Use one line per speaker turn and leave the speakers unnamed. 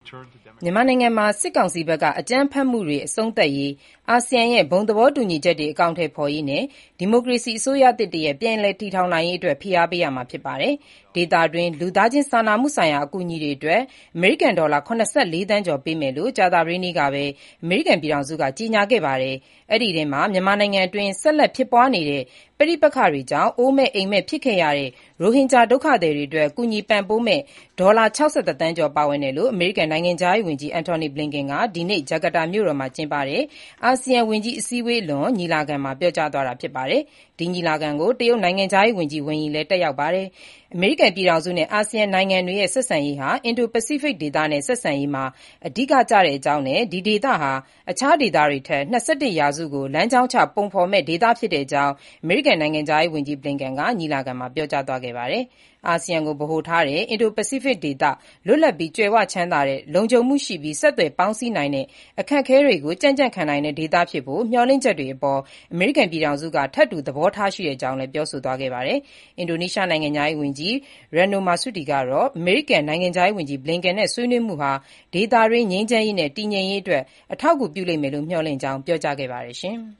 မြန်မာနိုင်ငံမှာစစ်ကောင်စီဘက်ကအကြမ်းဖက်မှုတွေအဆုံးသတ်ရေးအာဆီယံရဲ့ဘုံသဘောတူညီချက်တွေအကောင်အထည်ဖော်ရေးနဲ့ဒီမိုကရေစီအစိုးရသစ်တရပ်ပြန်လည်တည်ထောင်နိုင်ရေးအတွက်ဖိအားပေးရမှာဖြစ်ပါတယ်။ဒေသတွင်းလူသားချင်းစာနာမှုဆိုင်ရာအကူအညီတွေအတွက်အမေရိကန်ဒေါ်လာ84သန်းကျော်ပေးမယ်လို့ကြာသပတေးနေ့ကပဲအမေရိကန်ပြည်ထောင်စုကကြေညာခဲ့ပါတယ်။အဲ့ဒီထဲမှာမြန်မာနိုင်ငံအတွင်းဆက်လက်ဖြစ်ပွားနေတဲ့ပဋိပက္ခတွေကြောင့်အိုးမဲ့အိမ်မဲ့ဖြစ်ခဲ့ရတဲ့ရိုဟင်ဂျာဒုက္ခသည်တွေအတွက်ကူညီပံ့ပိုးမဲ့ဒေါ်လာ61သန်းကျော်ပါဝင်တယ်လို့အမေရိကန်နိုင်ငံခြားရေးဝန်ကြီး Antony Blinken ကဒီနေ့ဂျကာတာမြို့တော်မှာကျင်းပတဲ့အာဆီယံဝန်ကြီးအစည်းအဝေးလွန်ညီလာခံမှာပြောကြားသွားတာဖြစ်ပါတယ်။ဒီညီလာခံကိုတရုတ်နိုင်ငံခြားရေးဝန်ကြီးဝမ်ယီလည်းတက်ရောက်ပါတယ်။အမေရိကန်ပြည်ထောင်စုနဲ့အာဆီယံနိုင်ငံတွေရဲ့ဆက်ဆံရေးဟာအင်ဒိုပစိဖိတ်ဒေသနဲ့ဆက်ဆံရေးမှာအဓိကကျတဲ့အကြောင်းနဲ့ဒီဒေသဟာအခြားဒေသတွေထက်21ရာစုကိုလမ်းကြောင်းချပုံဖော်မဲ့ဒေသဖြစ်တဲ့အကြောင်းအမေရိကန်နိုင်ငံခြားရေးဝန်ကြီး Blinken ကညီလာခံမှာပြောကြားသွားခဲ့ပါတယ်။အာဆီယံကိုဗဟိုထားတဲ့အင်ဒိုပစိဖိတ်ဒေသလွတ်လပ်ပြီးကြွယ်ဝချမ်းသာတဲ့လုံခြုံမှုရှိပြီးဆက်သွယ်ပေါင်းစည်းနိုင်တဲ့အခက်အခဲတွေကိုကြံ့ကြံ့ခံနိုင်တဲ့ဒေသဖြစ်ဖို့မျှော်လင့်ချက်တွေအပေါ်အမေရိကန်ပြည်ထောင်စုကထပ်တူသဘောထားရှိတဲ့အကြောင်းလည်းပြောဆိုသွားခဲ့ပါတယ်။အင်ဒိုနီးရှားနိုင်ငံခြားရေးဝန်ကြီး Retno Marsudi ကတော့အမေရိကန်နိုင်ငံခြားရေးဝန်ကြီး Blinken နဲ့ဆွေးနွေးမှုဟာဒေသတွင်းငြိမ်းချမ်းရေးနဲ့တည်ငြိမ်ရေးအတွက်အထောက်အကူပြုလိမ့်မယ်လို့မျှော်လင့်ကြောင်းပြောကြားခဲ့ပါတယ်။